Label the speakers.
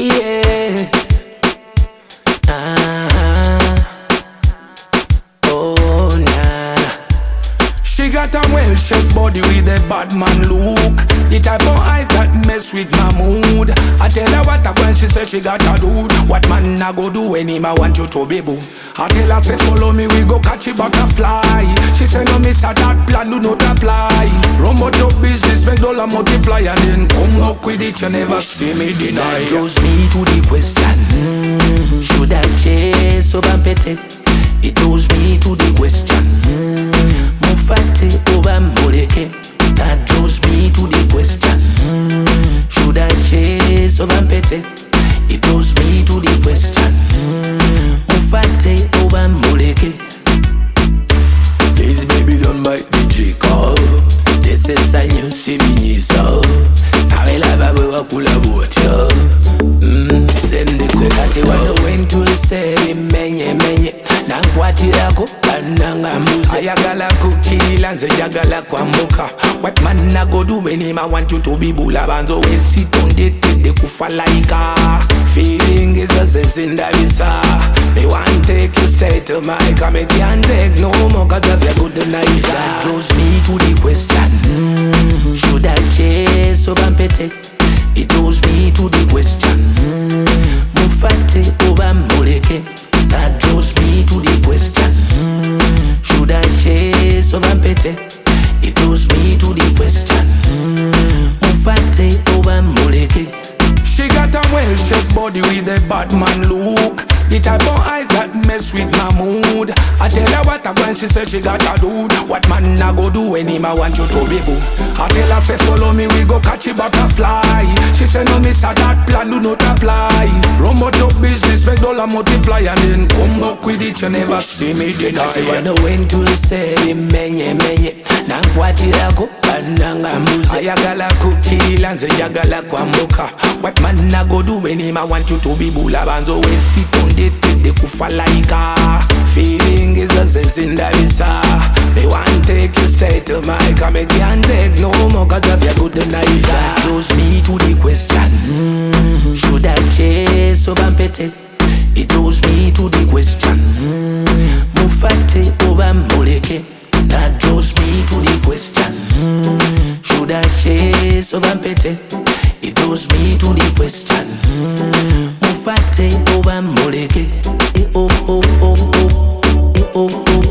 Speaker 1: Yeah. Oh, nah. She got a well-shaped body with a bad man look. The type of eyes that mess with my mood. I tell her what I want, she say she got a dude. What man I go do when him I want you to be boo? I tell her say follow me, we go catch a butterfly. She say no miss that plan do not apply. Run about your business, make dollar multiply. And then come up with it, you never see me deny.
Speaker 2: That draws me to the question, should I chase or pete? It draws me to the question, Mufate over Moleke. That draws me to the question, should I chase or pete? It draws me to the question, Mufate over Moleke.
Speaker 1: This baby don't bite the chico.
Speaker 2: This is a new Sibini so
Speaker 1: Karela babu wakula bocha.
Speaker 2: Send the kukati wano wentu sebi menye menye. Nangwatirako kananga muze.
Speaker 1: Ayagala kukila nze yagala kwambuka. What man I go do when him I want you to be bula banzo. We sit on the de kufa laika. Feeling is a sense in the visa. Me want take you straight to my car. Me can't take no more cause of your good night.
Speaker 2: That draws me to the question, should I chase or pete? It draws me to the question, Mufate over Moleke. That draws me to the question, should I chase or pete? It draws me to the question, Mufate over Moleke.
Speaker 1: She got a well-shaped body with a bad man look. The type of eyes that mess with my mood. I tell her what I want, she say she got a dude. What man I go do when him I want you to be boo? I tell her say follow me, we go catch a butterfly. She say no miss that plan do not apply. Run about your business, make dollar multiply. And then come back with it, you never see me deny.
Speaker 2: Wano wentu sebi menye menye. Nangwatirako kananga muze.
Speaker 1: Ayagala kukila nze yagala kwambuka. What man I go do when him I want you to be bula banzo. We sit on the de kufa laika. Feeling is a sense in the visa. Me want take you straight to my car. Me can't take no more cause of your good night.
Speaker 2: That draws me to the question, should I chase or pete? It draws me to the question, Mufate over Moleke. That draws me to the question, should I chase or pete? It draws me to the question, Mufate over Moleke. Oh oh oh oh, oh oh oh.